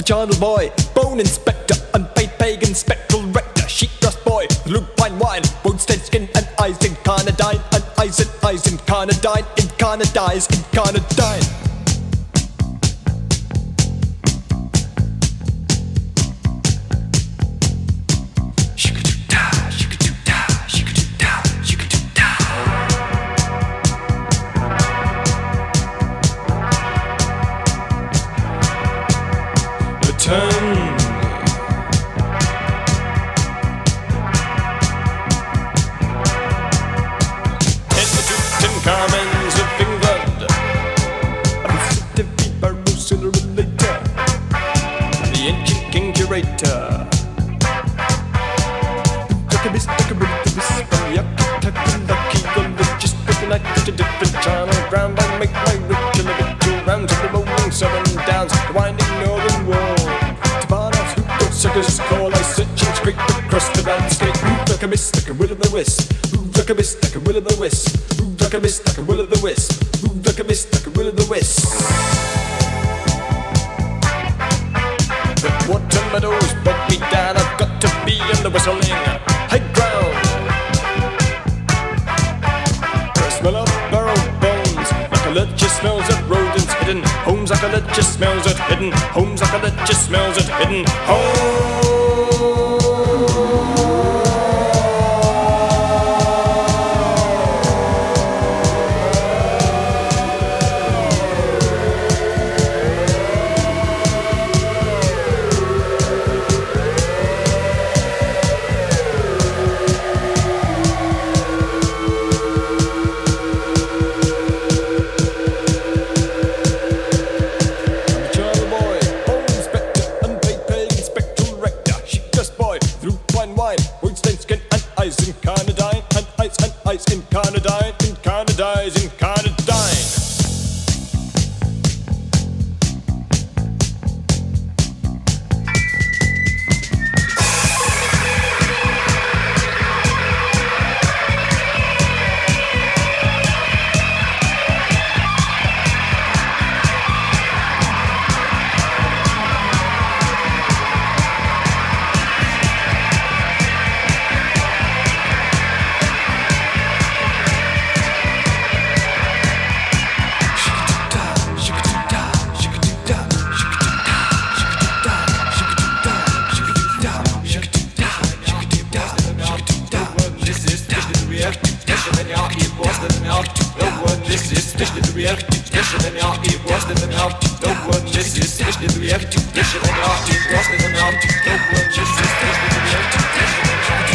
charnel boy, bone inspector, unpaid pagan, spectral rector, sheep dust boy, lupine wine, bone stained skin and eyes incarnadine, and eyes incarnadine, incarnadize, incarnadine. Carmens of England, the ancient king curator, a different channel ground. I make my ritual rounds of the rolling southern downs, the winding northern wall. To Barnard's who got suckers call, I search and scrape across the landscape. Move like a mist, like a will of the wisp. Move like a mist, like a will of the wisp. Move like a mist, like a will of the wisp. Move like a mist, like a will of the wisp. The water meadows bog me down. I've got to be in the whistling high ground. The smell of barrel bones, like a lurcher smells at rodents hidden homes, like a lurcher smells at hidden homes, like a lurcher smells at hidden homes. Incarnadine, and ice, incarnadine, incarnadize, incarnadine. This is